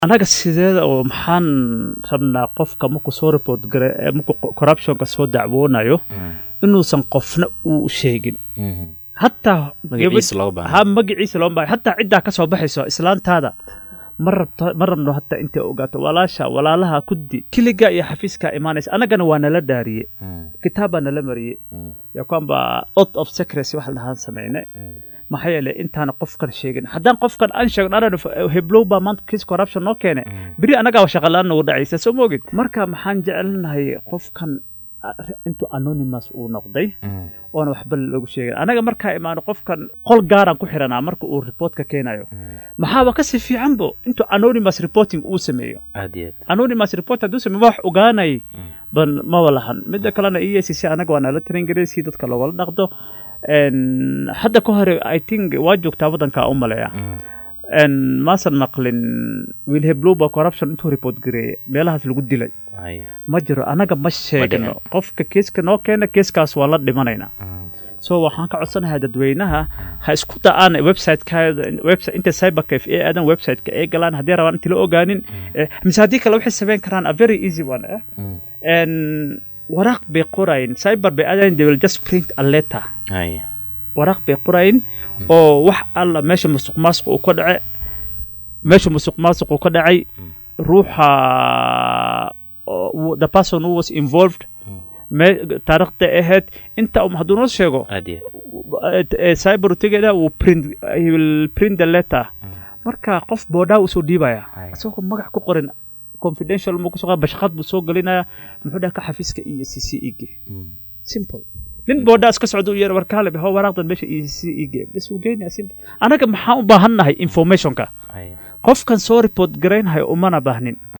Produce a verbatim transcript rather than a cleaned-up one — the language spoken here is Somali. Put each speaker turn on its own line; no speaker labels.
anaga sideeda oo maxaan rabnaa qofka markuu soo report garay markuu corruption ka soo dacwoonayo inuusan qofna uu sheegin hatta
magaciisa loo baahan
ha magaciisa loo baahan hatta cidda ka soo baxayso islaantaada marabta marabno hatta inta ogaato walaasha walaalaha kudi kiliga iyo xafiiska imaanaysa anagana waa nala daariye kitaabana la mariye ya kwamba oath of secrecy wax la sameeyay maxay yeelay intaan qofkan sheegin haddaan qofkan aan sheegin arrin heblow ba maanta case corruption no keene biri anaga shaqalaan ugu dhacaysa soo moogid marka maxaan jecelnahay qofkan intuu anonymous uu noqday oo waxba lagu sheegay anaga marka imaano qofkan qol gaar ah ku xiranaa marka uu report ka keenayo maxaa ka si fiican bo intuu anonymous reporting uu sameeyo
aadiyad
anonymous report haduu sameeyo wax ogaanay ban ma walahan mid kalena E A C C anaga waa la train gareysay si dadka looga dhaqdo en hadda ka hore I think waa joogtaa wadanka u maleeya en maasan maqlin will have global corruption intuu report gareeyay meelahaas lagu dilay ma jiro anaga ma sheegno qofka kiiska noo keena kiiskaas waa la dhimanayna so waxaan ka codsanahay dadweynaha ha isku da'aan website-ka website inta cybercafe ee aadan website-ka ee galaan hadii rabaan inta la ogaanin misaadi kale waxay sameyn karaan a very easy one eh en waraq bay qorayn cyber bay aadan they will just print a letter
ay
waraq bay qorayn oo wax alla meesha musuq maasuq uu ka dhacay meesha musuq maasuq uu ka dhacay ruuxa the person who was involved ما taariikhda ahayd inta uu haduu noo sheego cyber tigada uu print he will print the letter marka qof booda uu soo dhiibaya asoo magac ku qoran confidential ma ku soo bashqad buu soo galinaya muxuu dhaha xafiiska E A C C ig simple nin booda iska socdo yar warkaale baa waraaqdan meesha E A C C ig bas uu geynaa simple anaga maxaan u baahanahay information ka qofkan soo report gareynahay uma na baahnin